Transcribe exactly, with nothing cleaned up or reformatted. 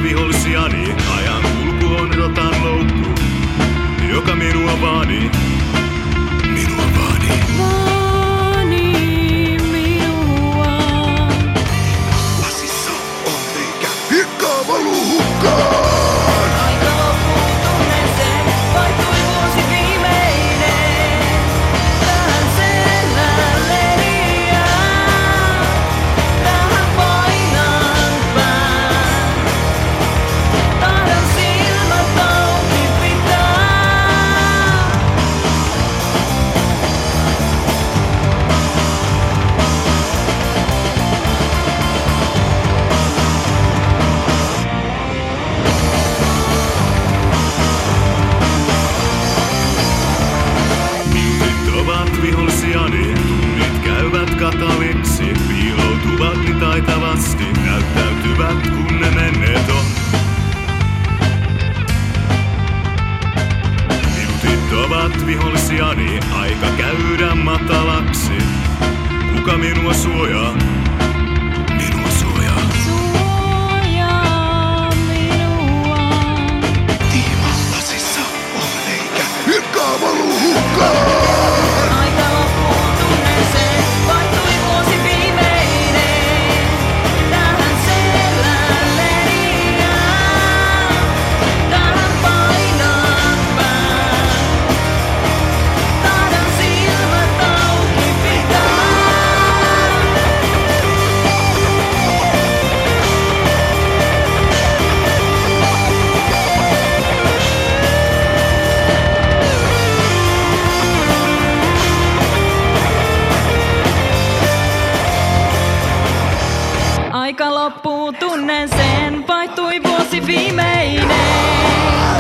vihollisiani. Ajan kulku on rotan loukku, joka minua vaanii. Minua vaanii. Vaanii minua. Lasissa on reikä, hiekkaa valuu hukkaan. Aika loppuu tunneeseen, vaihtui vuosi viimeinen. Tähän selälleni jää, tähän painan pään. Tahdon silmät auki pitää. Minuutit ovat vihollisiani, tunnit käyvät kataliksi. Piiloutuvat niin taitavasti, näyttäytyvät kun ne menneet on. Minuutit ovat vihollisiani, aika käydä matalaksi. Kuka minua suojaa? Minua suojaa. Suojaa minua. Lasissa on reikä, hiekkaa valuu hukkaan. Aika loppuu tunneeseen, vaihtui vuosi viimeinen. Tähän selälleni jää, tähän painan pään. Tahdon silmät auki pitää. Aika loppuu tunneeseen, vaihtui vuosi viimeinen.